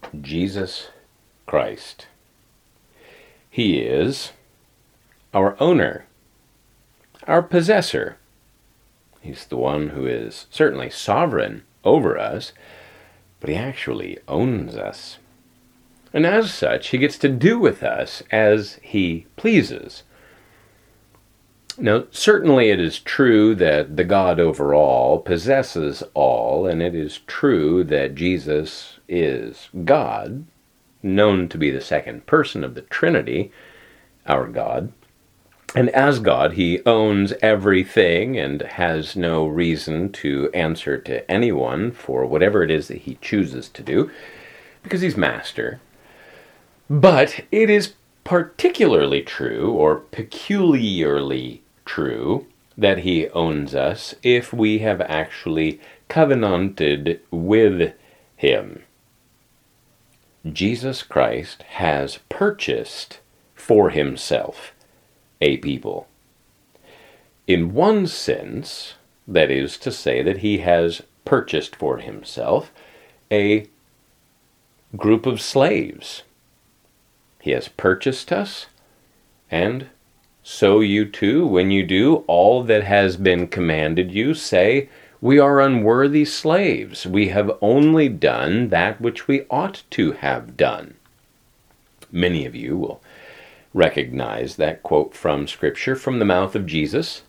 Jesus Christ. He is our owner, our possessor. He's the one who is certainly sovereign over us, but he actually owns us. And as such, he gets to do with us as he pleases. Now, certainly it is true that the God over all possesses all, and it is true that Jesus is God, known to be the second person of the Trinity, our God. And as God, he owns everything and has no reason to answer to anyone for whatever it is that he chooses to do, because he's master. But it is particularly true, or peculiarly true, that he owns us if we have actually covenanted with him. Jesus Christ has purchased for himself a people. In one sense, that is to say that he has purchased for himself a group of slaves. He has purchased us, and so you too, when you do all that has been commanded you, say, "We are unworthy slaves. We have only done that which we ought to have done." Many of you will recognize that quote from Scripture from the mouth of Jesus.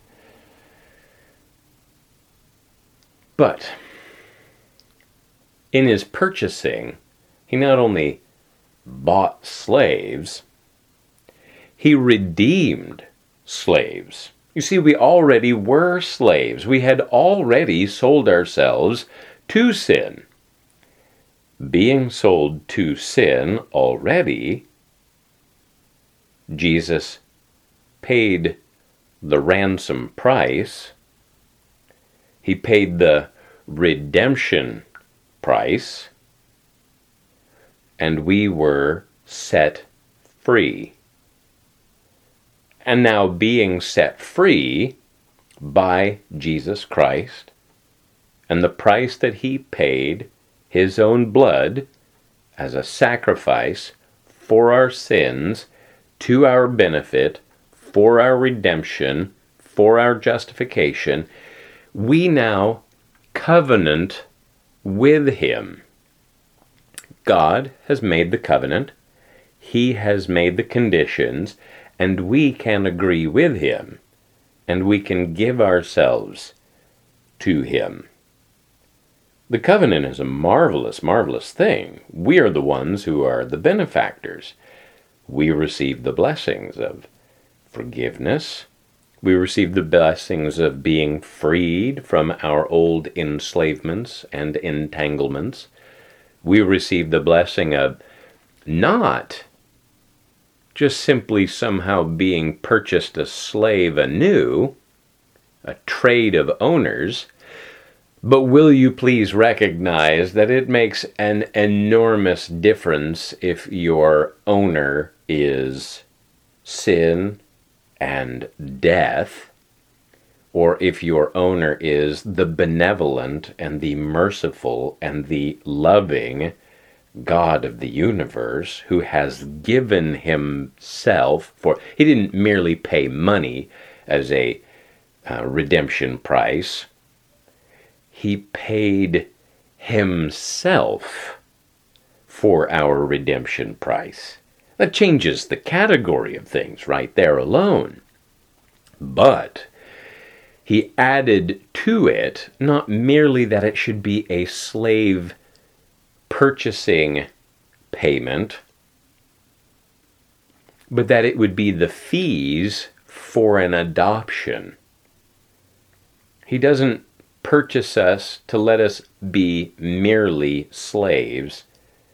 But in his purchasing, he not only bought slaves, he redeemed slaves. You see, we already were slaves. We had already sold ourselves to sin. Being sold to sin already, Jesus paid the ransom price. He paid the redemption price, and we were set free. And now, being set free by Jesus Christ and the price that he paid, his own blood, as a sacrifice for our sins, to our benefit, for our redemption, for our justification, we now covenant with him. God has made the covenant, he has made the conditions, and we can agree with him, and we can give ourselves to him. The covenant is a marvelous, marvelous thing. We are the ones who are the benefactors. We receive the blessings of forgiveness. We receive the blessings of being freed from our old enslavements and entanglements. We receive the blessing of not just simply somehow being purchased a slave anew, a trade of owners, but will you please recognize that it makes an enormous difference if your owner is sin and death, or if your owner is the benevolent and the merciful and the loving God of the universe, who has given himself for, he didn't merely pay money as a redemption price, he paid himself for our redemption price. That changes the category of things right there alone. But he added to it not merely that it should be a slave purchasing payment, but that it would be the fees for an adoption. He doesn't purchase us to let us be merely slaves.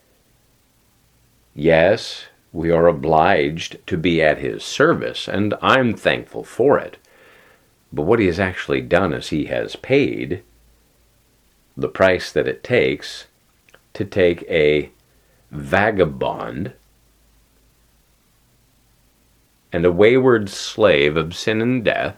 Yes, we are obliged to be at his service, and I'm thankful for it. But what he has actually done is he has paid the price that it takes to take a vagabond and a wayward slave of sin and death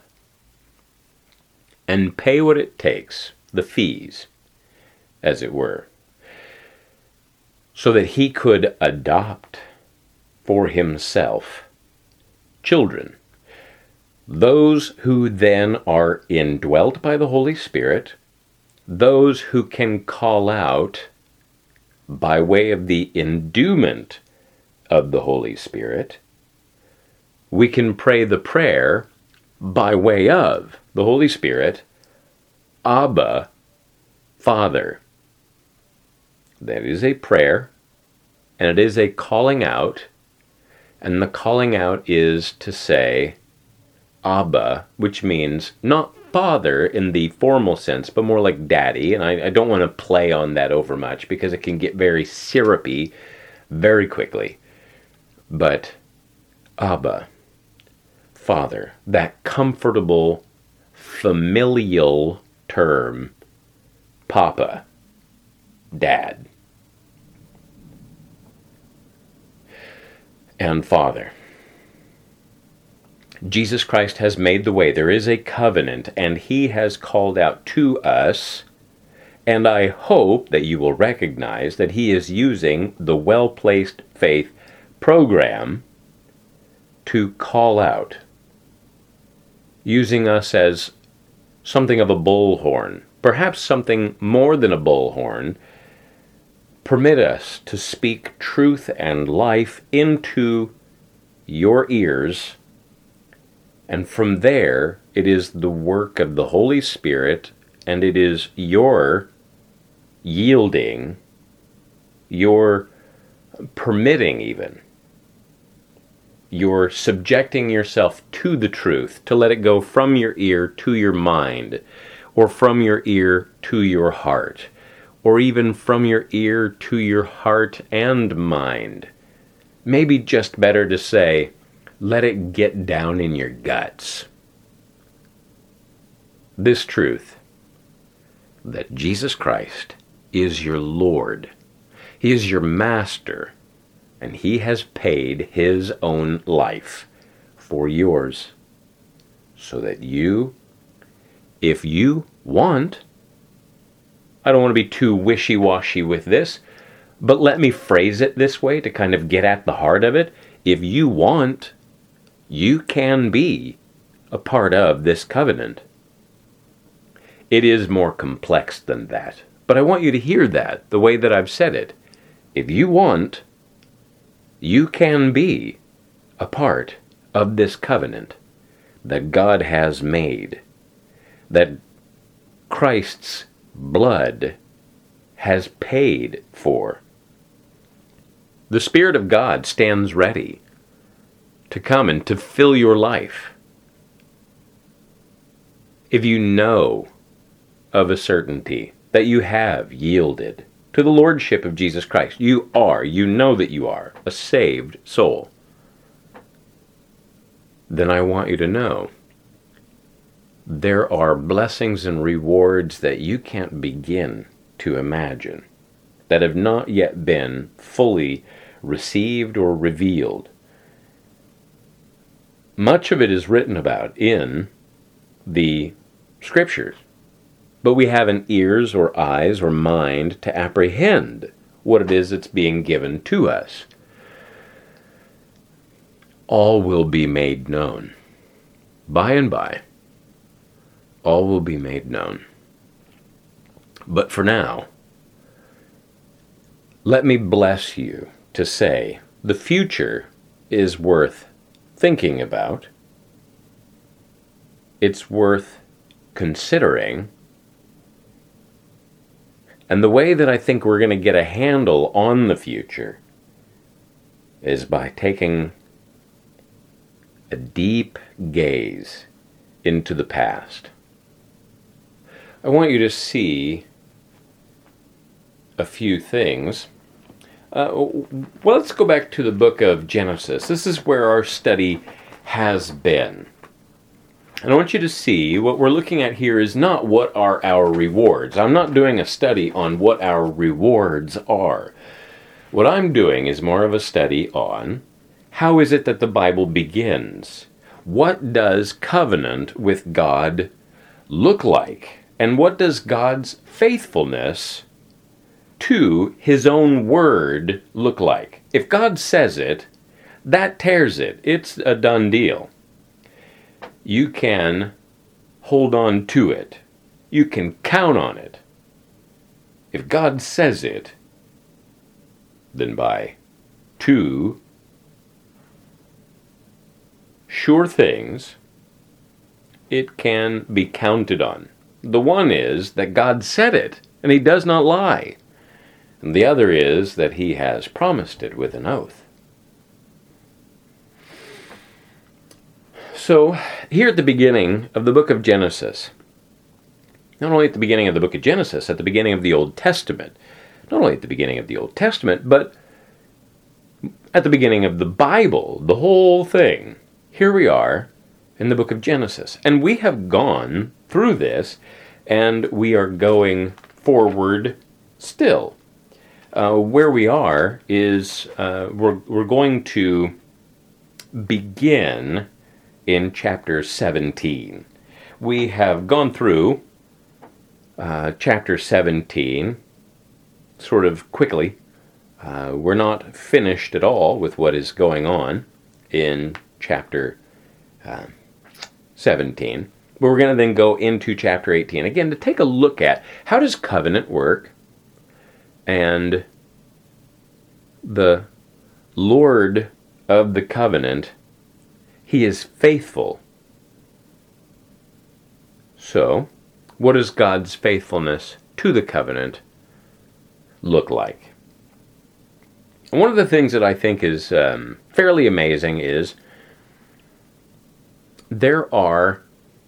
and pay what it takes, the fees, as it were. so that he could adopt for himself children, those who then are indwelt by the Holy Spirit, those who can call out by way of the endowment of the Holy Spirit. We can pray the prayer by way of the Holy Spirit, Abba, Father. That is a prayer, and it is a calling out, and the calling out is to say Abba, which means not father in the formal sense, but more like daddy, and I don't want to play on that over much because it can get very syrupy very quickly. But Abba, Father, that comfortable, familial term, Papa, Dad, and Father. Jesus Christ has made the way. There is a covenant, and he has called out to us, and I hope that you will recognize that he is using the Well-Placed Faith program to call out, using us as something of a bullhorn, perhaps something more than a bullhorn. Permit us to speak truth and life into your ears, and from there it is the work of the Holy Spirit, and it is your yielding, your permitting even, your subjecting yourself to the truth, to let it go from your ear to your mind, or from your ear to your heart, or even from your ear to your heart and mind. Maybe just better to say, let it get down in your guts. This truth, that Jesus Christ is your Lord, he is your master, and he has paid his own life for yours, so that you, if you want, I don't want to be too wishy-washy with this, but let me phrase it this way to kind of get at the heart of it. If you want, you can be a part of this covenant. It is more complex than that, but I want you to hear that the way that I've said it. If you want, you can be a part of this covenant that God has made, that Christ's blood has paid for. The Spirit of God stands ready to come and to fill your life. If you know of a certainty that you have yielded to the Lordship of Jesus Christ, you know that you are a saved soul, then I want you to know there are blessings and rewards that you can't begin to imagine, that have not yet been fully received or revealed. Much of it is written about in the Scriptures, but we haven't ears or eyes or mind to apprehend what it is that's being given to us. All will be made known. By and by, all will be made known. But for now, let me bless you to say the future is worth thinking about. It's worth considering. And the way that I think we're going to get a handle on the future is by taking a deep gaze into the past. I want you to see a few things. Well, let's go back to the book of Genesis. This is where our study has been. And I want you to see what we're looking at here is not what are our rewards. I'm not doing a study on what our rewards are. What I'm doing is more of a study on how is it that the Bible begins? What does covenant with God look like? And what does God's faithfulness to his own word look like? If God says it, that tears it. It's a done deal. You can hold on to it. You can count on it. If God says it, then by two sure things, it can be counted on. The one is that God said it, and he does not lie. And the other is that he has promised it with an oath. So, here at the beginning of the book of Genesis, not only at the beginning of the book of Genesis, at the beginning of the Old Testament, not only at the beginning of the Old Testament, but at the beginning of the Bible, the whole thing, here we are in the book of Genesis. And we have gone through this, and we are going forward still. Where we are is we're going to begin in chapter 17. We have gone through chapter 17 sort of quickly. We're not finished at all with what is going on in chapter 17. But we're going to then go into chapter 18. Again, to take a look at how does covenant work, and the Lord of the covenant, he is faithful. So, what does God's faithfulness to the covenant look like? And one of the things that I think is fairly amazing is there are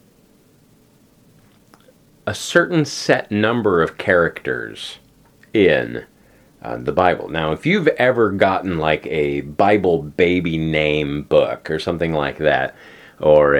a certain set number of characters in the Bible. Now, if you've ever gotten like a Bible baby name book or something like that, or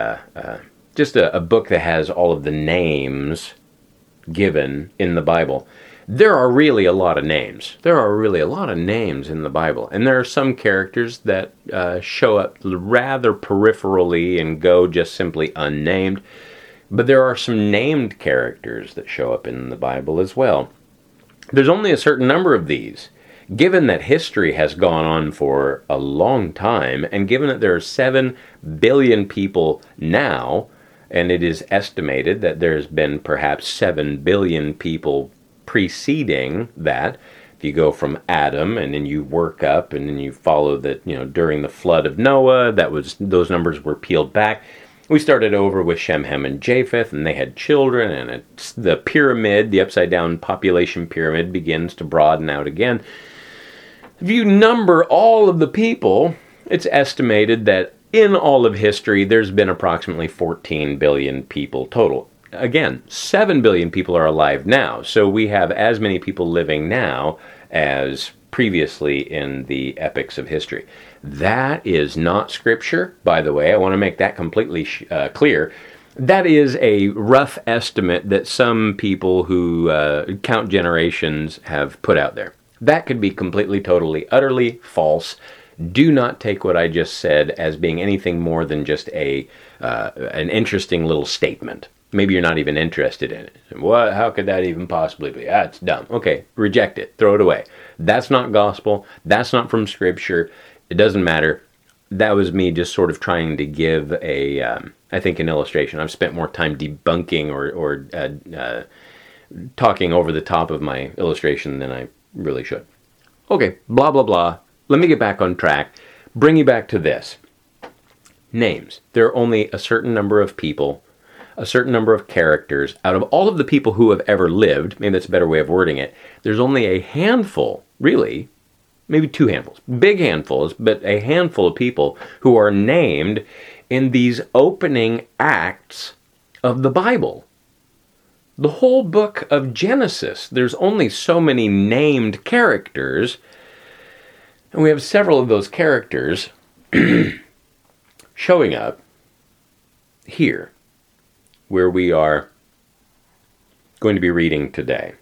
just a book that has all of the names given in the Bible, there are really a lot of names. There are really a lot of names in the Bible. And there are some characters that show up rather peripherally and go just simply unnamed. But there are some named characters that show up in the Bible as well. There's only a certain number of these. Given that history has gone on for a long time, and given that there are 7 billion people now, and it is estimated that there's been perhaps 7 billion people preceding that, if you go from Adam and then you work up and then you follow that, during the flood of Noah, those numbers were peeled back. We started over with Shem, Ham, and Japheth, and they had children, and the pyramid, the upside-down population pyramid, begins to broaden out again. If you number all of the people, it's estimated that in all of history, there's been approximately 14 billion people total. Again, 7 billion people are alive now, so we have as many people living now as previously in the epics of history. That is not Scripture, by the way. I want to make that completely clear. That is a rough estimate that some people who count generations have put out there. That could be completely, totally, utterly false. Do not take what I just said as being anything more than just an interesting little statement. Maybe you're not even interested in it. What? How could that even possibly be? It's dumb. Okay, reject it. Throw it away. That's not gospel. That's not from Scripture. It doesn't matter. That was me just sort of trying to give I think, an illustration. I've spent more time debunking or talking over the top of my illustration than I really should. Okay, blah, blah, blah. Let me get back on track. Bring you back to this. Names. There are only a certain number of people, a certain number of characters. Out of all of the people who have ever lived, maybe that's a better way of wording it, there's only a handful, really, maybe 2 handfuls, big handfuls, but a handful of people who are named in these opening acts of the Bible. The whole book of Genesis, there's only so many named characters, and we have several of those characters showing up here, where we are going to be reading today.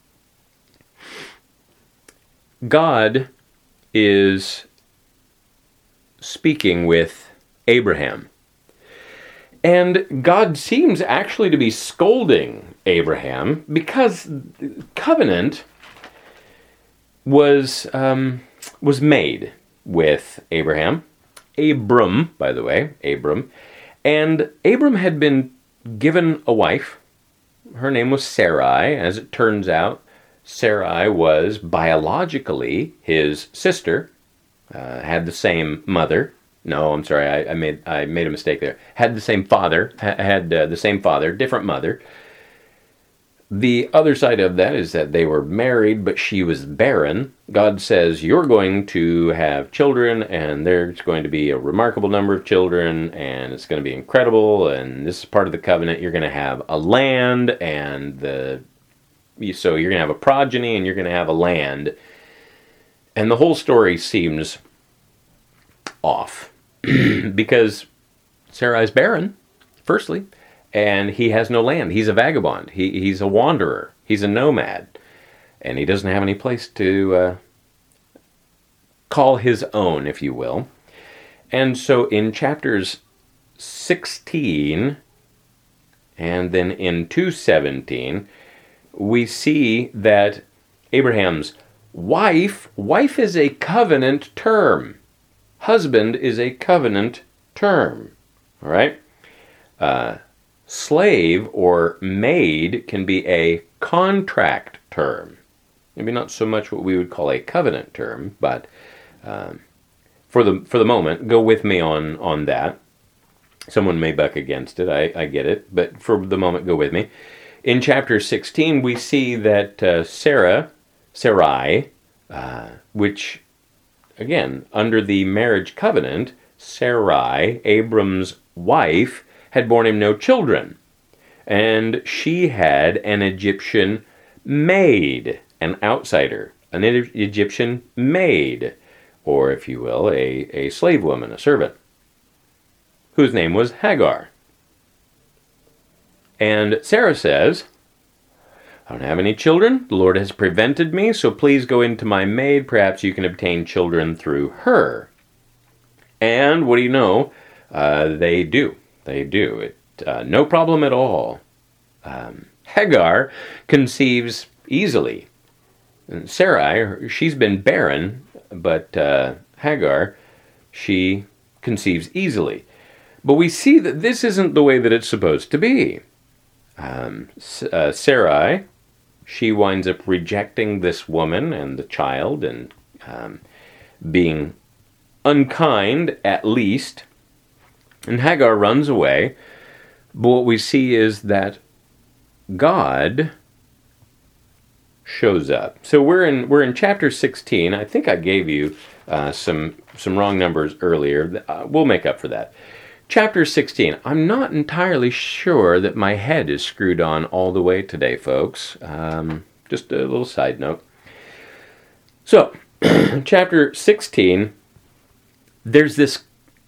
God is speaking with Abraham. And God seems actually to be scolding Abraham because covenant was made with Abraham. Abram, by the way, Abram. And Abram had been given a wife. Her name was Sarai. As it turns out, Sarai was biologically his sister, had the same mother. No, I'm sorry, I made a mistake there. Had the same father, different mother. The other side of that is that they were married, but she was barren. God says, you're going to have children, and there's going to be a remarkable number of children, and it's going to be incredible, and this is part of the covenant. You're going to have a land, so you're going to have a progeny, and you're going to have a land. And the whole story seems off, because Sarai's barren, firstly, and he has no land. He's a vagabond. He's a wanderer. He's a nomad. And he doesn't have any place to call his own, if you will. And so in chapters 16 and then in 2:17, we see that Abraham's wife is a covenant term. Husband is a covenant term. All right? Slave or maid can be a contract term. Maybe not so much what we would call a covenant term, but for the moment, go with me on that. Someone may buck against it, I get it, but for the moment, go with me. In chapter 16, we see that Sarai, which, again, under the marriage covenant, Sarai, Abram's wife, had borne him no children. And she had an Egyptian maid, an outsider, an Egyptian maid, or if you will, a slave woman, a servant, whose name was Hagar. And Sarah says, I don't have any children. The Lord has prevented me, so please go into my maid. Perhaps you can obtain children through her. And what do you know? They do. They do. No problem at all. Hagar conceives easily. And Sarai, she's been barren, but Hagar, she conceives easily. But we see that this isn't the way that it's supposed to be. Sarai, she winds up rejecting this woman and the child and being unkind, at least. And Hagar runs away. But what we see is that God shows up. So we're in chapter 16. I think I gave you some wrong numbers earlier. We'll make up for that. Chapter 16. I'm not entirely sure that my head is screwed on all the way today, folks. Just a little side note. So, chapter 16, there's this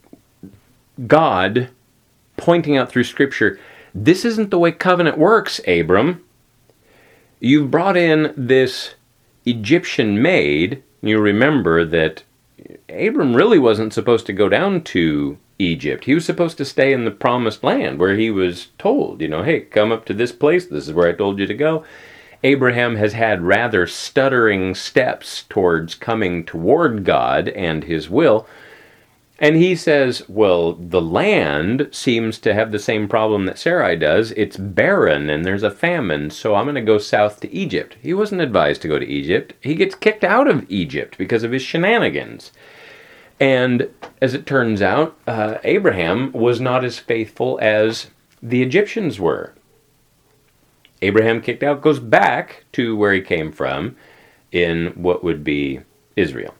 God pointing out through Scripture, this isn't the way covenant works, Abram. You've brought in this Egyptian maid. You remember that Abram really wasn't supposed to go down to Egypt. He was supposed to stay in the promised land where he was told, hey, come up to this place. This is where I told you to go. Abraham has had rather stuttering steps towards coming toward God and his will. And he says, well, the land seems to have the same problem that Sarai does. It's barren and there's a famine, so I'm going to go south to Egypt. He wasn't advised to go to Egypt. He gets kicked out of Egypt because of his shenanigans. And as it turns out, Abraham was not as faithful as the Egyptians were. Abraham kicked out, goes back to where he came from in what would be Israel.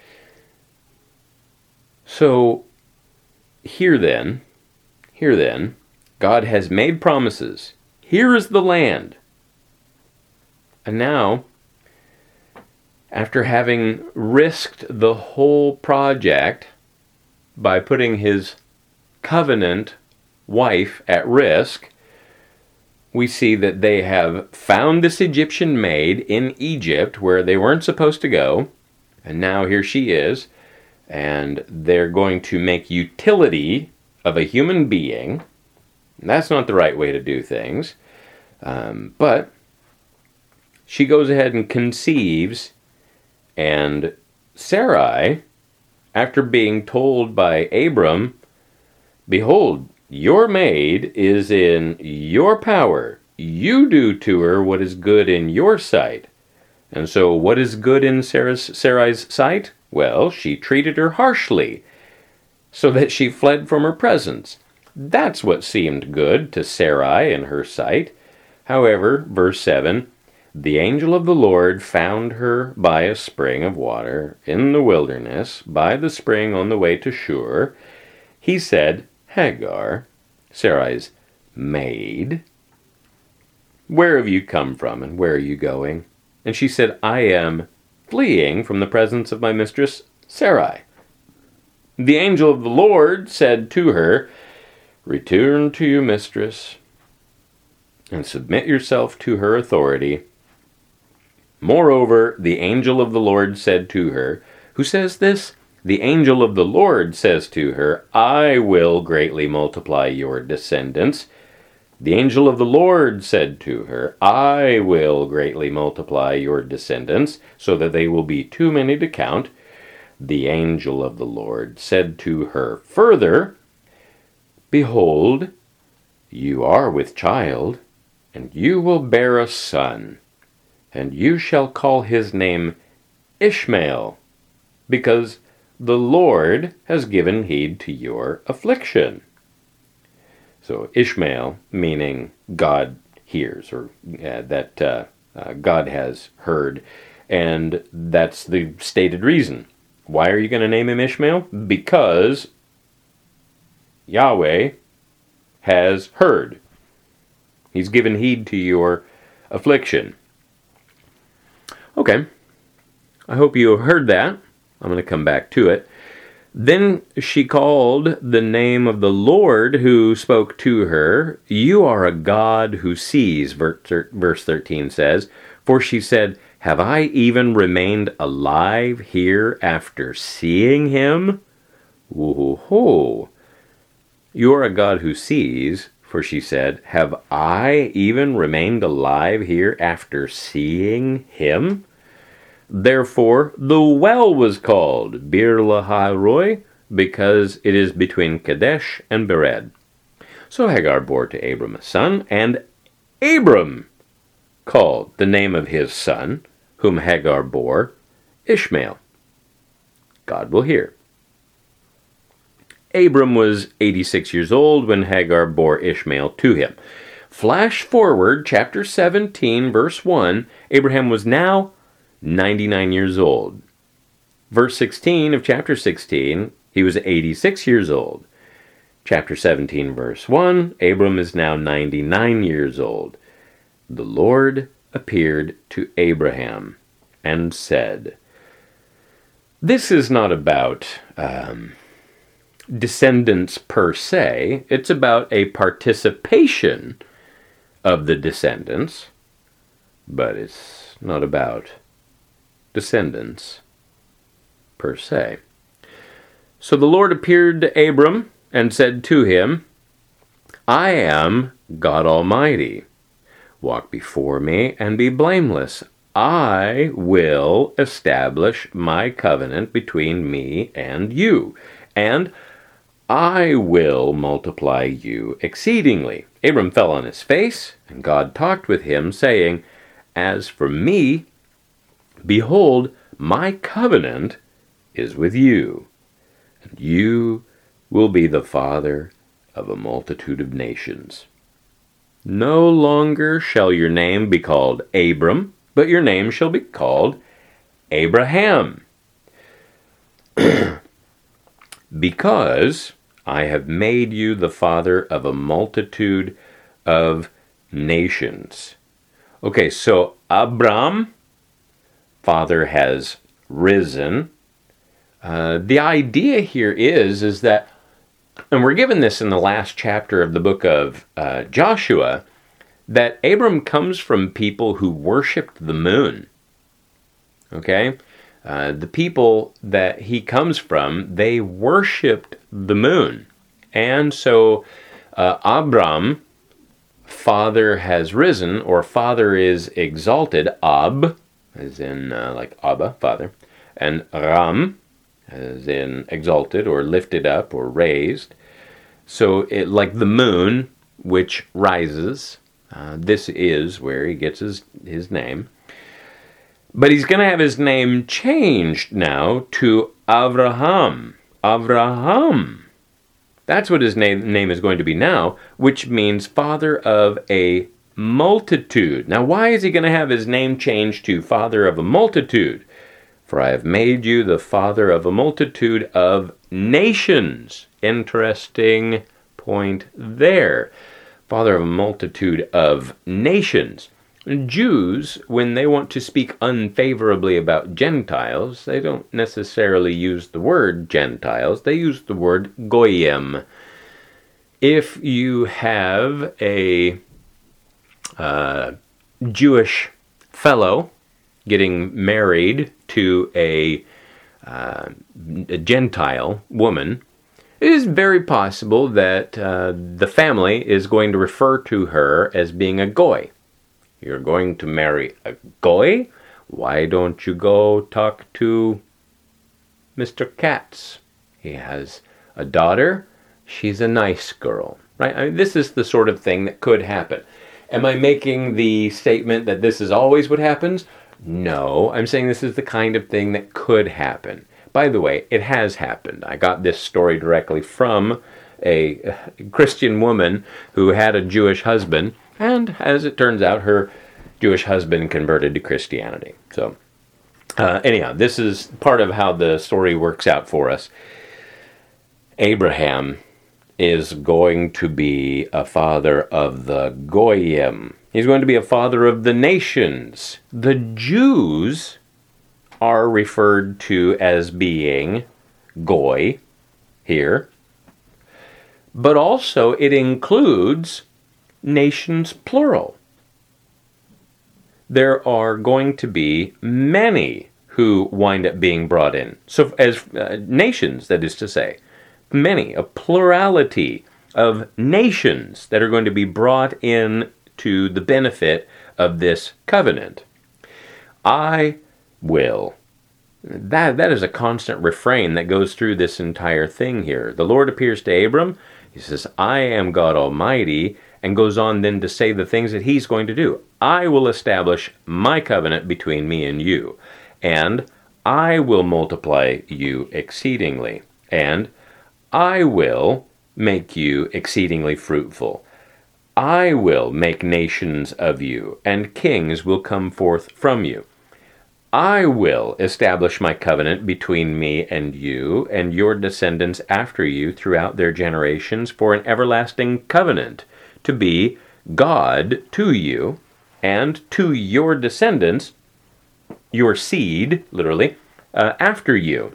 So, here then, God has made promises. Here is the land. And now, after having risked the whole project by putting his covenant wife at risk, we see that they have found this Egyptian maid in Egypt where they weren't supposed to go, and now here she is. And they're going to make utility of a human being. That's not the right way to do things. But she goes ahead and conceives And Sarai, after being told by Abram, "Behold, your maid is in your power. You do to her what is good in your sight." And so what is good in Sarai's sight? Well, she treated her harshly, so that she fled from her presence. That's what seemed good to Sarai in her sight. However, verse 7, the angel of the Lord found her by a spring of water in the wilderness, by the spring on the way to Shur. He said, "Hagar, Sarai's maid, where have you come from and where are you going?" And she said, "I am fleeing from the presence of my mistress Sarai." The angel of the Lord said to her, "Return to your mistress and submit yourself to her authority." Moreover, the angel of the Lord said to her, who says this? The angel of the Lord says to her, "I will greatly multiply your descendants." The angel of the Lord said to her, "I will greatly multiply your descendants, so that they will be too many to count." The angel of the Lord said to her further, "Behold, you are with child, and you will bear a son, and you shall call his name Ishmael, because the Lord has given heed to your affliction." So Ishmael, meaning God hears, or that God has heard. And that's the stated reason. Why are you going to name him Ishmael? Because Yahweh has heard. He's given heed to your affliction. Okay. I hope you heard that. I'm going to come back to it. Then she called the name of the Lord who spoke to her. "You are a God who sees," verse 13 says. "For she said, have I even remained alive here after seeing him?" Whoa. "You are a God who sees," for she said, "have I even remained alive here after seeing him?" Therefore, the well was called Bir Lahai-roi, because it is between Kadesh and Bered. So Hagar bore to Abram a son, and Abram called the name of his son, whom Hagar bore, Ishmael. God will hear. Abram was 86 years old when Hagar bore Ishmael to him. Flash forward, chapter 17, verse 1, Abraham was now 99 years old. Verse 16 of chapter 16, he was 86 years old. Chapter 17, verse 1, Abram is now 99 years old. The Lord appeared to Abraham and said, this is not about descendants per se. It's about a participation of the descendants, but it's not about descendants per se. So the Lord appeared to Abram and said to him, I am God Almighty. Walk before me and be blameless. I will establish my covenant between me and you, and I will multiply you exceedingly. Abram fell on his face, and God talked with him, saying, As for me, behold, my covenant is with you, and you will be the father of a multitude of nations. No longer shall your name be called Abram, but your name shall be called Abraham, because I have made you the father of a multitude of nations. Okay, so Abram, father has risen. The idea here is that, and we're given this in the last chapter of the book of Joshua, that Abram comes from people who worshipped the moon. Okay? The people that he comes from, they worshipped the moon. And so Abram, father has risen, or father is exalted, Ab, as in like Abba, Father, and Ram, as in exalted or lifted up or raised. So it, like the moon, which rises, this is where he gets his name. But he's going to have his name changed now to Avraham. Avraham. That's what his name is going to be now, which means father of a multitude. Now, why is he going to have his name changed to father of a multitude? For I have made you the father of a multitude of nations. Interesting point there. Father of a multitude of nations. Jews, when they want to speak unfavorably about Gentiles, they don't necessarily use the word Gentiles, they use the word Goyim. If you have a Jewish fellow getting married to a Gentile woman, it is very possible that the family is going to refer to her as being a Goy. You're going to marry a Goy? Why don't you go talk to Mr. Katz? He has a daughter. She's a nice girl, right? I mean, this is the sort of thing that could happen. Am I making the statement that this is always what happens? No, I'm saying this is the kind of thing that could happen. By the way, it has happened. I got this story directly from a Christian woman who had a Jewish husband, and as it turns out, her Jewish husband converted to Christianity. So, anyhow, this is part of how the story works out for us. Abraham is going to be a father of the Goyim. He's going to be a father of the nations. The Jews are referred to as being Goy here, but also it includes nations plural. There are going to be many who wind up being brought in. So as nations, that is to say, many, a plurality of nations that are going to be brought in to the benefit of this covenant. I will. That is a constant refrain that goes through this entire thing here. The Lord appears to Abram. He says, I am God Almighty, and goes on then to say the things that he's going to do. I will establish my covenant between me and you, and I will multiply you exceedingly, and I will make you exceedingly fruitful. I will make nations of you, and kings will come forth from you. I will establish my covenant between me and you and your descendants after you throughout their generations for an everlasting covenant, to be God to you and to your descendants, your seed, literally, after you.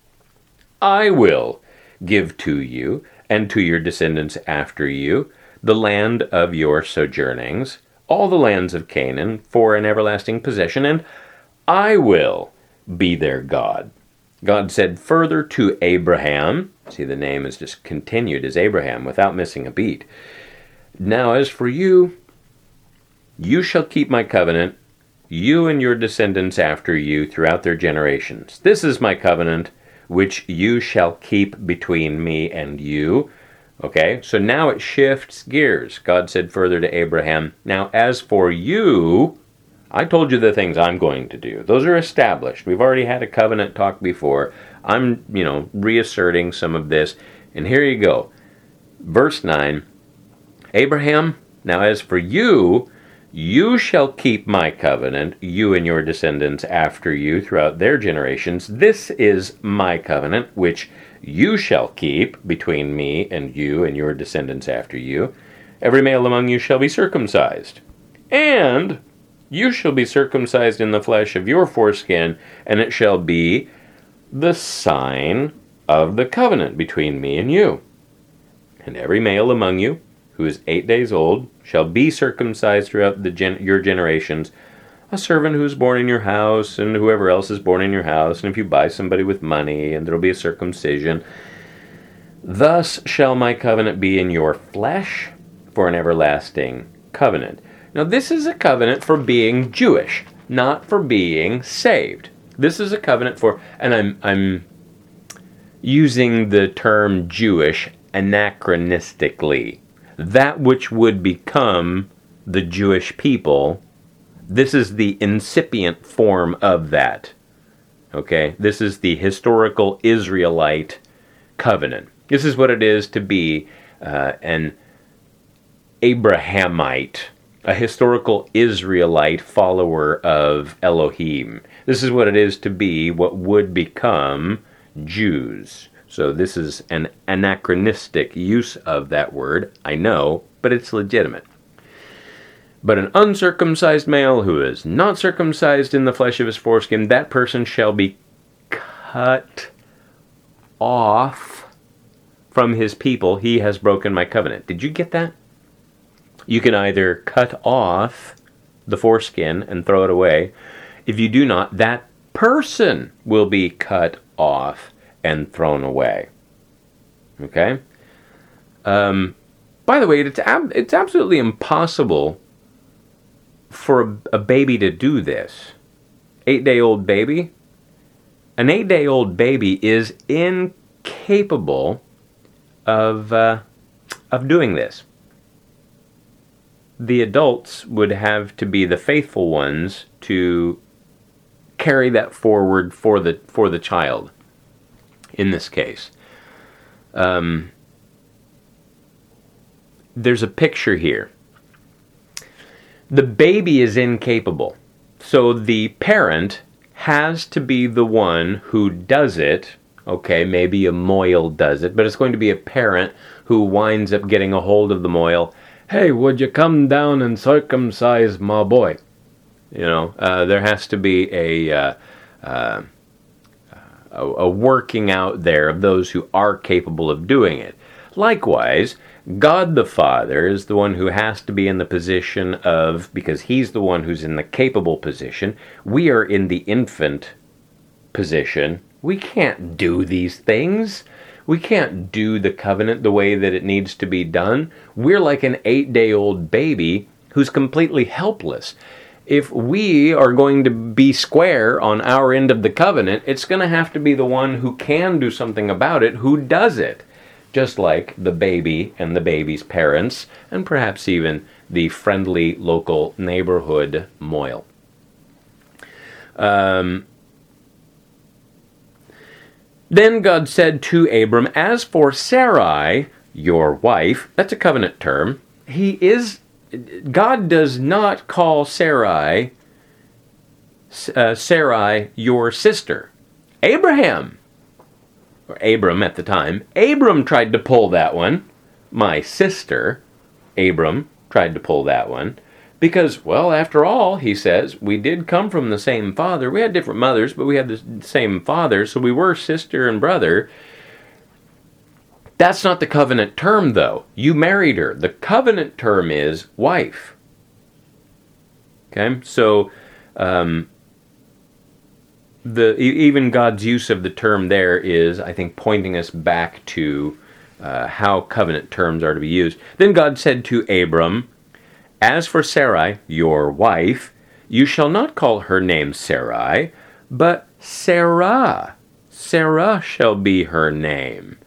I will give to you and to your descendants after you the land of your sojournings, all the lands of Canaan, for an everlasting possession, and I will be their God. God said further to Abraham, see the name is just continued as Abraham without missing a beat. Now as for you, you shall keep my covenant, you and your descendants after you throughout their generations. This is my covenant, which you shall keep between me and you. Okay, so now it shifts gears. God said further to Abraham, now as for you, I told you the things I'm going to do. Those are established. We've already had a covenant talk before. I'm, reasserting some of this. And here you go. Verse 9, Abraham, now as for you, you shall keep my covenant, you and your descendants after you throughout their generations. This is my covenant, which you shall keep between me and your descendants after you. Every male among you shall be circumcised. And you shall be circumcised in the flesh of your foreskin, and it shall be the sign of the covenant between me and you. And every male among you who is 8 days old shall be circumcised throughout your generations, a servant who is born in your house, and whoever else is born in your house, and if you buy somebody with money, and there will be a circumcision. Thus shall my covenant be in your flesh for an everlasting covenant. Now this is a covenant for being Jewish. not for being saved. This is a covenant for, and I'm using the term Jewish anachronistically. That which would become the Jewish people, this is the incipient form of that. Okay? This is the historical Israelite covenant. This is what it is to be an Abrahamite, a historical Israelite follower of Elohim. This is what it is to be what would become Jews. So this is an anachronistic use of that word, I know, but it's legitimate. But an uncircumcised male who is not circumcised in the flesh of his foreskin, that person shall be cut off from his people. He has broken my covenant. Did you get that? You can either cut off the foreskin and throw it away. If you do not, that person will be cut off and thrown away. Okay? By the way, it's absolutely impossible for a baby to do this. 8-day-old baby? An 8-day-old baby is incapable of doing this. The adults would have to be the faithful ones to carry that forward for the child. In this case, there's a picture here. The baby is incapable, so the parent has to be the one who does it. Okay, maybe a mohel does it, but it's going to be a parent who winds up getting a hold of the mohel. Hey, would you come down and circumcise my boy? You know, there has to be a working out there of those who are capable of doing it. Likewise, God the Father is the one who has to be in the position of, because he's the one who's in the capable position. We are in the infant position. We can't do these things. We can't do the covenant the way that it needs to be done. We're like an 8-day-old baby who's completely helpless. If we are going to be square on our end of the covenant, it's going to have to be the one who can do something about it, who does it. Just like the baby and the baby's parents, and perhaps even the friendly local neighborhood mohel. Then God said to Abram, as for Sarai, your wife, that's a covenant term, God does not call Sarai, your sister. Abraham, or Abram at the time, Abram tried to pull that one. My sister, Abram, tried to pull that one. Because, well, after all, he says, we did come from the same father. We had different mothers, but we had the same father, so we were sister and brother. That's not the covenant term, though. You married her. The covenant term is wife. Okay? So, even God's use of the term there is, I think, pointing us back to how covenant terms are to be used. Then God said to Abram, as for Sarai, your wife, you shall not call her name Sarai, but Sarah. Sarah shall be her name.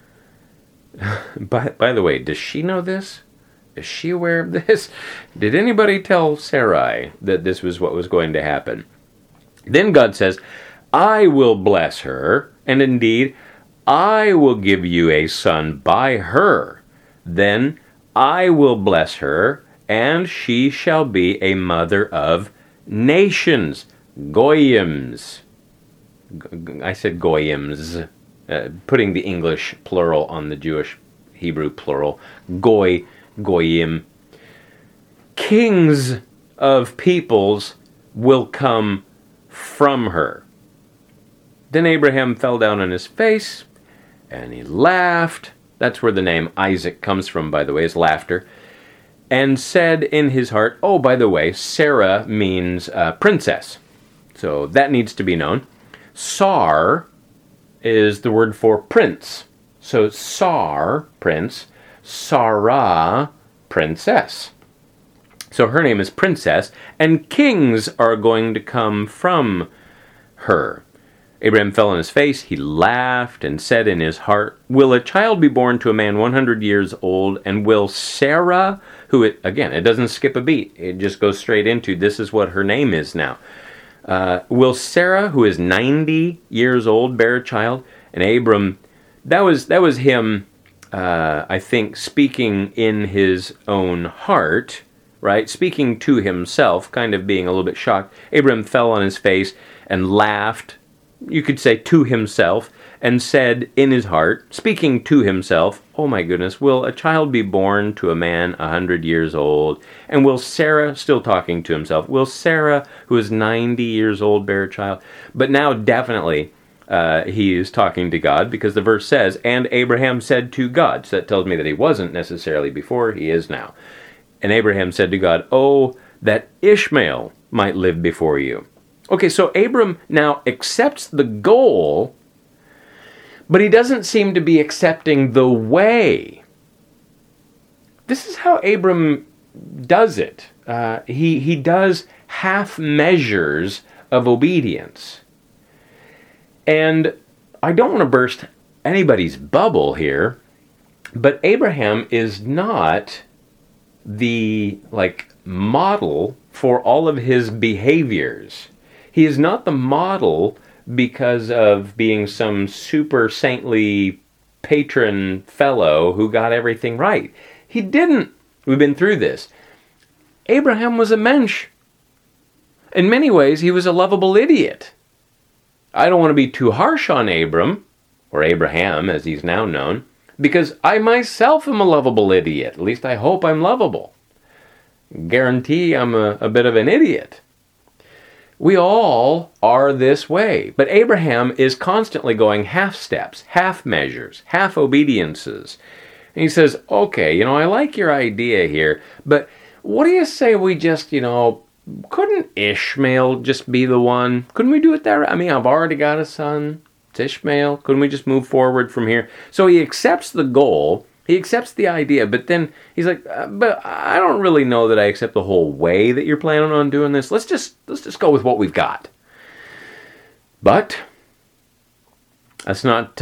By the way, does she know this? Is she aware of this? Did anybody tell Sarai that this was what was going to happen? Then God says, I will bless her, and indeed, I will give you a son by her. Then I will bless her, and she shall be a mother of nations, goyims. I said goyims, putting the English plural on the Jewish Hebrew plural. Goyim. Kings of peoples will come from her. Then Abraham fell down on his face, and he laughed. That's where the name Isaac comes from, by the way, is laughter. And said in his heart, oh, by the way, Sarah means princess. So that needs to be known. Sar is the word for prince. So Sar, prince. Sarah, princess. So her name is Princess, and kings are going to come from her. Abraham fell on his face, he laughed, and said in his heart, will a child be born to a man 100 years old, and will Sarah, again, it doesn't skip a beat, it just goes straight into, this is what her name is now. Will Sarah, who is 90 years old, bear a child? And Abram, that was him, I think, speaking in his own heart, right? Speaking to himself, kind of being a little bit shocked. Abram fell on his face and laughed, you could say to himself, and said in his heart, speaking to himself, oh my goodness, will a child be born to a man 100 years old? And will Sarah, still talking to himself, will Sarah, who is 90 years old, bear a child? But now definitely he is talking to God, because the verse says, and Abraham said to God. So that tells me that he wasn't necessarily before, he is now. And Abraham said to God, oh, that Ishmael might live before you. Okay, so Abram now accepts the goal, but he doesn't seem to be accepting the way. This is how Abram does it. He does half measures of obedience. And I don't want to burst anybody's bubble here, but Abraham is not the model for all of his behaviors. He is not the model because of being some super saintly patron fellow who got everything right. He didn't. We've been through this. Abraham was a mensch. In many ways, he was a lovable idiot. I don't want to be too harsh on Abram, or Abraham as he's now known, because I myself am a lovable idiot. At least I hope I'm lovable. Guarantee I'm a bit of an idiot. We all are this way. But Abraham is constantly going half steps, half measures, half obediences. And he says, okay, I like your idea here, but what do you say we just, couldn't Ishmael just be the one? Couldn't we do it that way? I mean, I've already got a son. It's Ishmael. Couldn't we just move forward from here? So he accepts the goal. He accepts the idea, but then he's like, but I don't really know that I accept the whole way that you're planning on doing this. Let's just go with what we've got. But that's not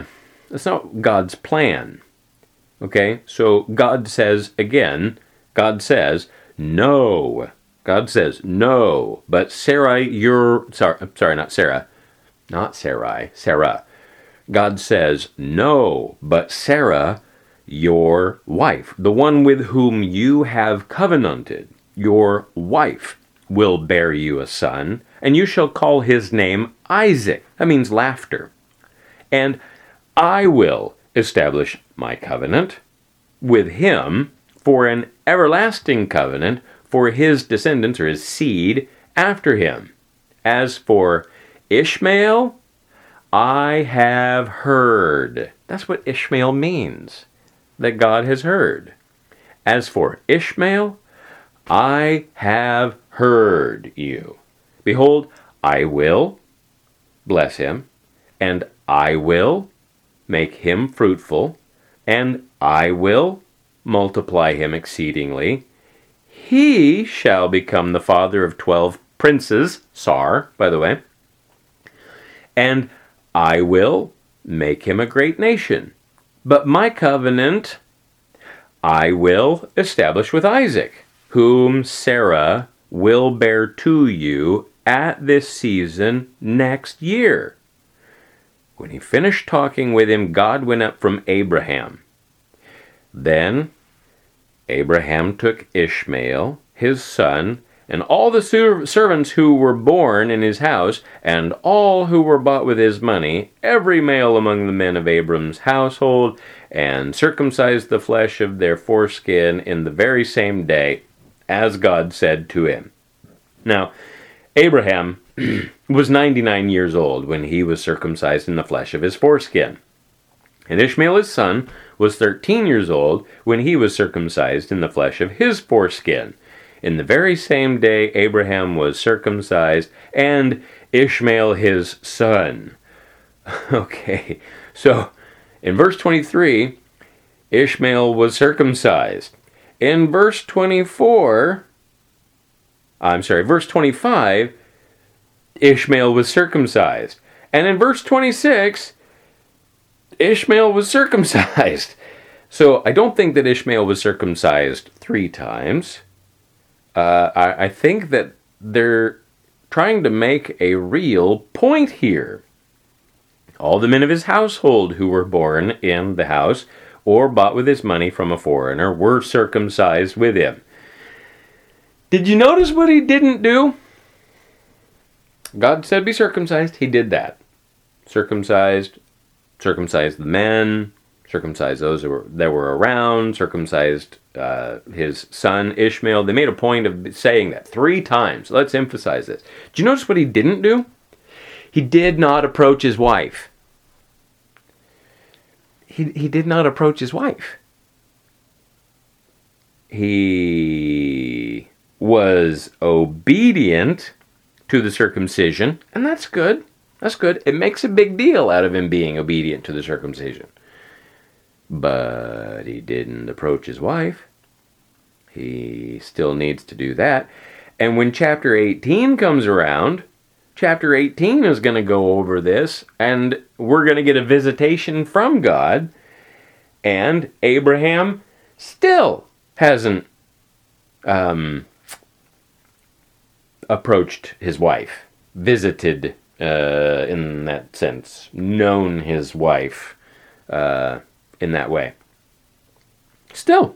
God's plan. Okay? So God says no. God says no. But Sarah, Sarah. God says no, but Sarah, your wife, the one with whom you have covenanted, your wife, will bear you a son, and you shall call his name Isaac. That means laughter. And I will establish my covenant with him for an everlasting covenant for his descendants, or his seed, after him. As for Ishmael, I have heard. That's what Ishmael means. That God has heard. As for Ishmael, I have heard you. Behold, I will bless him, and I will make him fruitful, and I will multiply him exceedingly. He shall become the father of 12 princes, Sar, by the way, and I will make him a great nation. But my covenant I will establish with Isaac, whom Sarah will bear to you at this season next year. When he finished talking with him, God went up from Abraham. Then Abraham took Ishmael, his son, and all the servants who were born in his house, and all who were bought with his money, every male among the men of Abram's household, and circumcised the flesh of their foreskin in the very same day, as God said to him. Now, Abraham was 99 years old when he was circumcised in the flesh of his foreskin. And Ishmael, his son, was 13 years old when he was circumcised in the flesh of his foreskin. In the very same day Abraham was circumcised, and Ishmael his son. Okay, so in verse 23, Ishmael was circumcised. In verse 24, verse 25, Ishmael was circumcised. And in verse 26, Ishmael was circumcised. So I don't think that Ishmael was circumcised 3 times. I think that they're trying to make a real point here. All the men of his household who were born in the house or bought with his money from a foreigner were circumcised with him. Did you notice what he didn't do? God said be circumcised. He did that. Circumcised the men, circumcised those that were around, circumcised his son Ishmael. They made a point of saying that 3 times. Let's emphasize this. Did you notice what he didn't do? He did not approach his wife. He did not approach his wife. He was obedient to the circumcision, and that's good. That's good. It makes a big deal out of him being obedient to the circumcision. But he didn't approach his wife. He still needs to do that. And when chapter 18 comes around, chapter 18 is going to go over this, and we're going to get a visitation from God, and Abraham still hasn't approached his wife, visited in that sense, known his wife in that way. Still,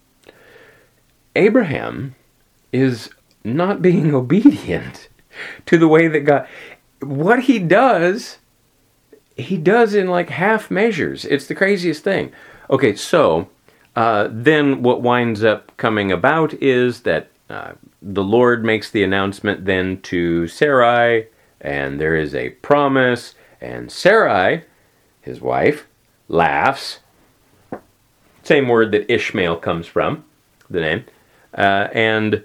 Abraham is not being obedient to the way that God... What he does in like half measures. It's the craziest thing. Okay, so then what winds up coming about is that the Lord makes the announcement then to Sarai, and there is a promise, and Sarai, his wife, laughs. Same word that Ishmael comes from, the name. And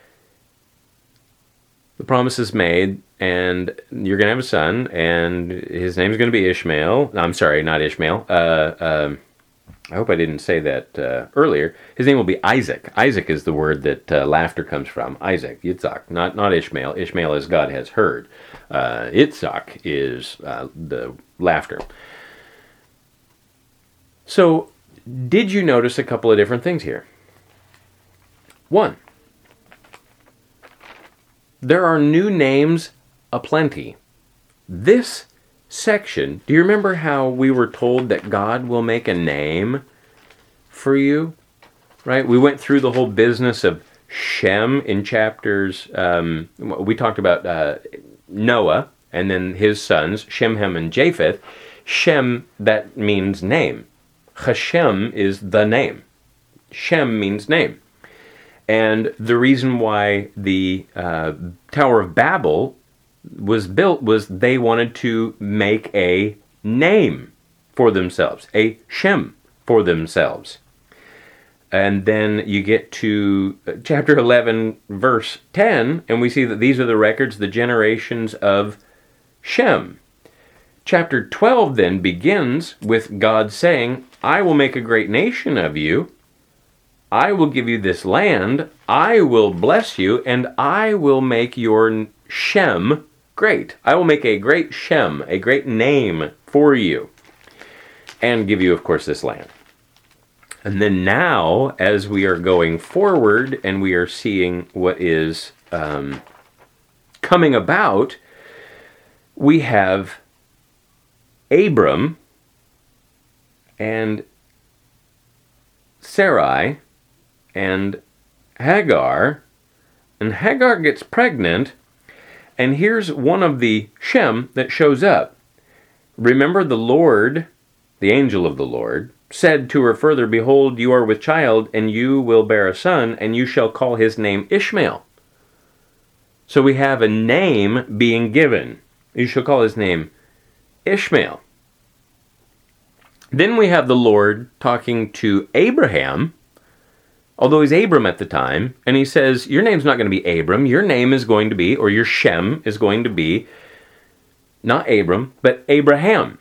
the promise is made, and you're going to have a son, and his name's going to be Ishmael. I'm sorry, not Ishmael. I hope I didn't say that earlier. His name will be Isaac. Isaac is the word that laughter comes from. Isaac, Yitzhak, not Ishmael. Ishmael is God has heard. Yitzhak is the laughter. So, did you notice a couple of different things here? 1, there are new names aplenty. This section, do you remember how we were told that God will make a name for you? Right? We went through the whole business of Shem in chapters, we talked about Noah and then his sons, Shem, Ham, and Japheth. Shem, that means name. Hashem is the name. Shem means name. And the reason why the Tower of Babel was built was they wanted to make a name for themselves, a Shem for themselves. And then you get to chapter 11, verse 10, and we see that these are the records, the generations of Shem. Chapter 12 then begins with God saying, I will make a great nation of you. I will give you this land. I will bless you, and I will make your Shem great. I will make a great Shem, a great name for you, and give you, of course, this land. And then now, as we are going forward and we are seeing what is coming about, we have Abram and Sarai and Hagar, and Hagar gets pregnant, and here's one of the Shem that shows up. Remember, the Lord, the angel of the Lord, said to her further, Behold, you are with child, and you will bear a son, and you shall call his name Ishmael. So we have a name being given. You shall call his name Ishmael. Then we have the Lord talking to Abraham, although he's Abram at the time, and he says, your name's not going to be Abram, your name is going to be, or your Shem is going to be, not Abram, but Abraham.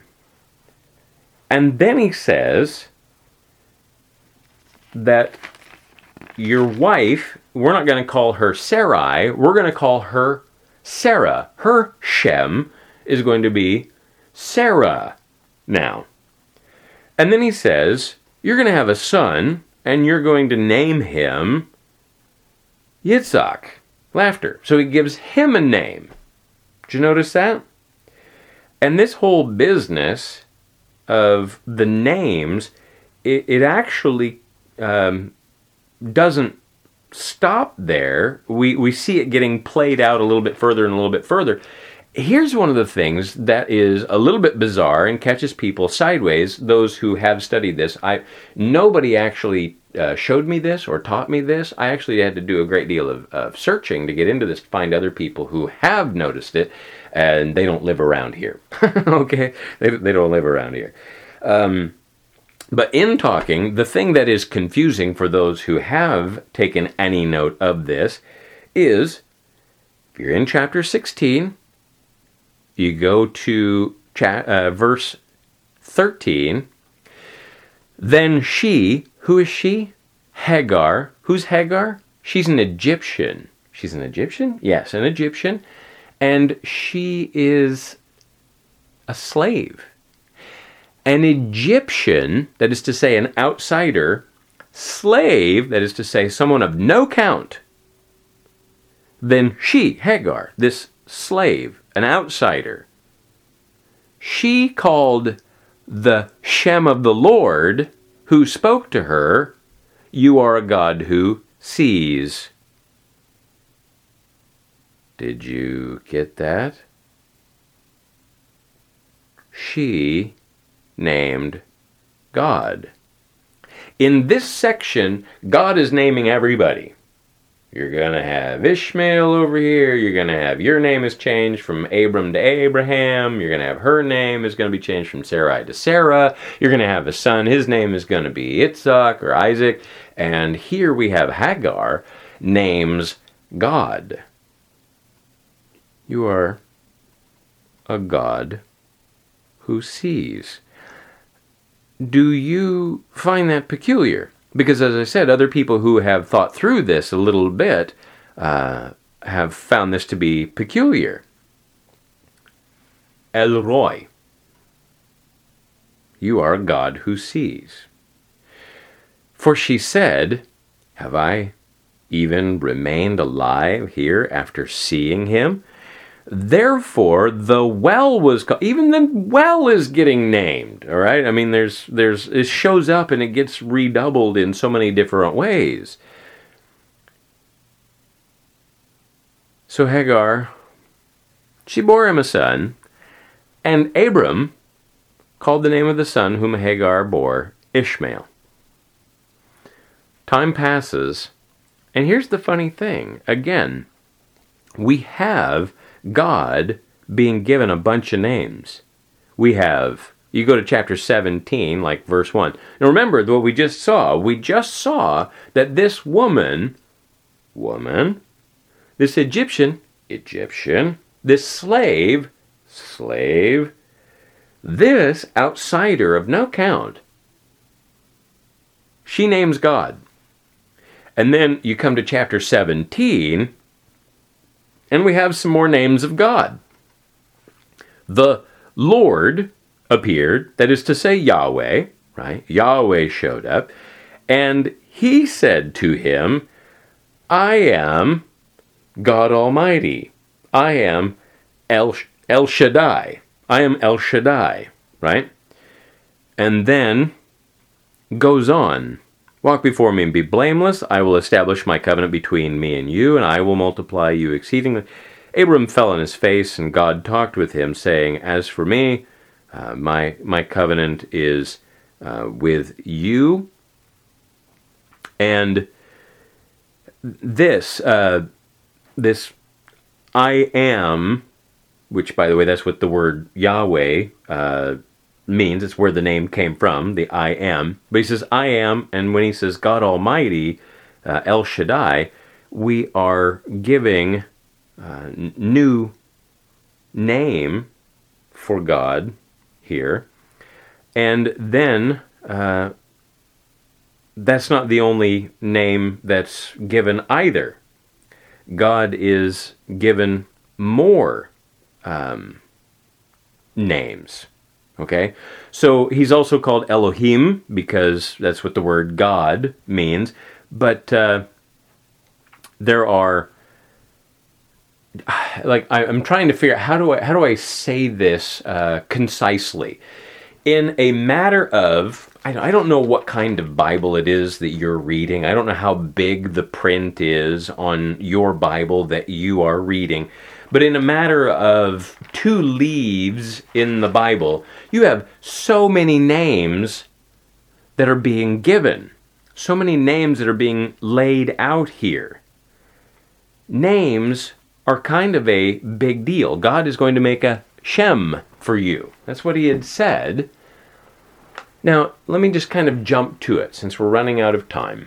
And then he says that your wife, we're not going to call her Sarai, we're going to call her Sarah. Her Shem is going to be Sarah now. And then he says, you're going to have a son, and you're going to name him Yitzhak. Laughter. So he gives him a name. Did you notice that? And this whole business of the names, it actually doesn't stop there. We see it getting played out a little bit further and a little bit further. Here's one of the things that is a little bit bizarre and catches people sideways, those who have studied this. Nobody actually showed me this or taught me this. I actually had to do a great deal of searching to get into this, to find other people who have noticed it, and they don't live around here. Okay? They don't live around here. But in talking, the thing that is confusing for those who have taken any note of this is, if you're in chapter 16, you go to verse 13, then she, who is she? Hagar. Who's Hagar? She's an Egyptian. She's an Egyptian? Yes, an Egyptian. And she is a slave. An Egyptian, that is to say an outsider, slave, that is to say someone of no count, then she, Hagar, this slave, an outsider, she called the Shem of the Lord, who spoke to her, you are a God who sees. Did you get that? She named God. In this section, God is naming everybody. You're going to have Ishmael over here. You're going to have your name is changed from Abram to Abraham. You're going to have her name is going to be changed from Sarai to Sarah. You're going to have a son. His name is going to be Yitzhak or Isaac. And here we have Hagar names God. You are a God who sees. Do you find that peculiar? Because, as I said, other people who have thought through this a little bit have found this to be peculiar. El Roi. You are a God who sees. For she said, have I even remained alive here after seeing him? Therefore, the well was called. Even the well is getting named. All right. I mean, it shows up and it gets redoubled in so many different ways. So Hagar, she bore him a son, and Abram called the name of the son whom Hagar bore Ishmael. Time passes, and here's the funny thing. Again, we have God being given a bunch of names. We have, you go to chapter 17, like verse 1. Now remember what we just saw. We just saw that this woman, this Egyptian, this slave, this outsider of no count, she names God. And then you come to chapter 17, and we have some more names of God. The Lord appeared, that is to say Yahweh, right? Yahweh showed up, and he said to him, I am God Almighty. I am El Shaddai. I am El Shaddai, right? And then goes on. Walk before me and be blameless. I will establish my covenant between me and you, and I will multiply you exceedingly. Abram fell on his face, and God talked with him, saying, as for me, my covenant is with you. And this I am, which, by the way, that's what the word Yahweh means. It's where the name came from, the I am. But he says I am, and when he says God Almighty, El Shaddai, we are giving new name for God here. And then that's not the only name that's given either. God is given more names. Okay? So he's also called Elohim, because that's what the word God means. But there are, I'm trying to figure out how do I say this concisely. In a matter of, I don't know what kind of Bible it is that you're reading. I don't know how big the print is on your Bible that you are reading. But in a matter of 2 leaves in the Bible, you have so many names that are being given. So many names that are being laid out here. Names are kind of a big deal. God is going to make a Shem for you. That's what he had said. Now, let me just kind of jump to it, since we're running out of time.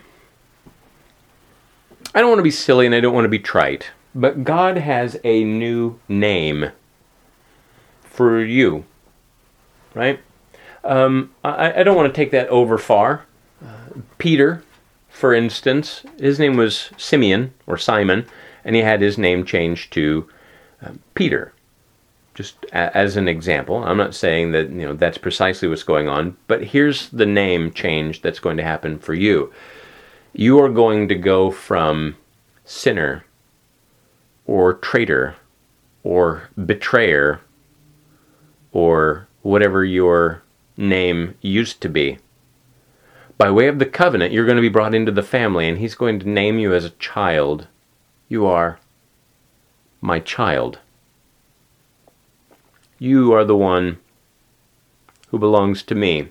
I don't want to be silly and I don't want to be trite, but God has a new name for you, right? I don't want to take that over far. Peter, for instance, his name was Simeon, or Simon, and he had his name changed to Peter. Just as an example. I'm not saying that that's precisely what's going on, but here's the name change that's going to happen for you. You are going to go from sinner, or traitor, or betrayer, or whatever your name used to be. By way of the covenant, you're going to be brought into the family, and he's going to name you as a child. You are my child. You are the one who belongs to me.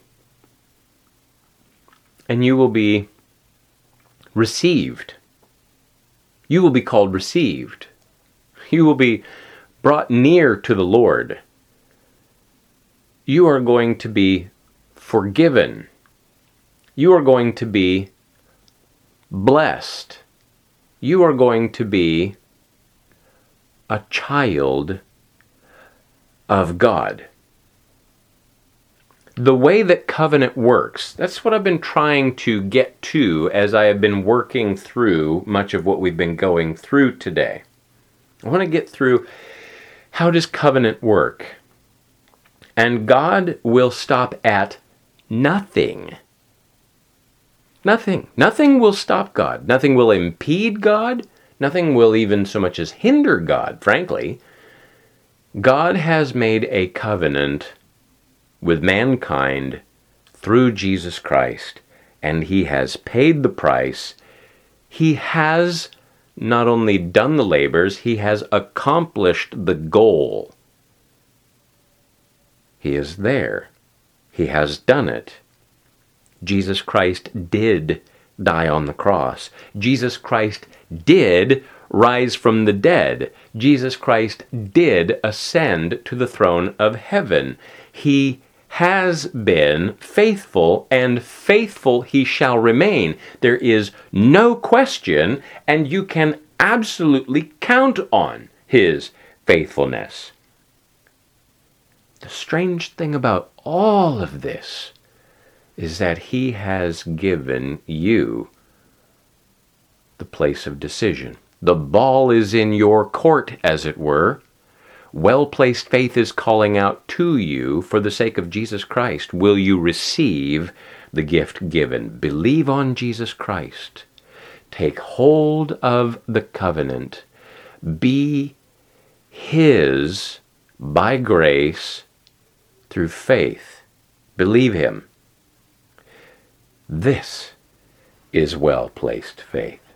And you will be received. You will be called received. You will be brought near to the Lord. You are going to be forgiven. You are going to be blessed. You are going to be a child of God. The way that covenant works, that's what I've been trying to get to as I have been working through much of what we've been going through today. I want to get through, how does covenant work? And God will stop at nothing. Nothing. Nothing will stop God. Nothing will impede God. Nothing will even so much as hinder God, frankly. God has made a covenant with mankind through Jesus Christ, and he has paid the price. He has not only done the labors, he has accomplished the goal. He is there. He has done it. Jesus Christ did die on the cross. Jesus Christ did rise from the dead. Jesus Christ did ascend to the throne of heaven. He has been faithful, and faithful he shall remain. There is no question, and you can absolutely count on his faithfulness. The strange thing about all of this is that he has given you the place of decision. The ball is in your court, as it were. Well-placed faith is calling out to you for the sake of Jesus Christ. Will you receive the gift given? Believe on Jesus Christ. Take hold of the covenant. Be his by grace through faith. Believe him. This is well-placed faith.